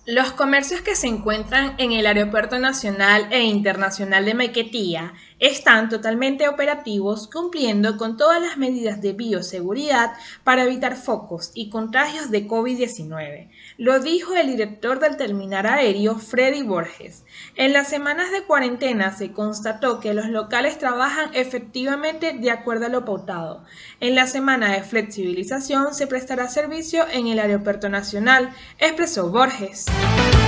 Los comercios que se encuentran en el Aeropuerto Nacional e Internacional de Maiquetía están totalmente operativos cumpliendo con todas las medidas de bioseguridad para evitar focos y contagios de COVID-19. Lo dijo el director del terminal aéreo, Freddy Borges. En las semanas de cuarentena se constató que los locales trabajan efectivamente de acuerdo a lo pautado. En la semana de flexibilización se prestará servicio en el Aeropuerto Nacional, expresó Borges.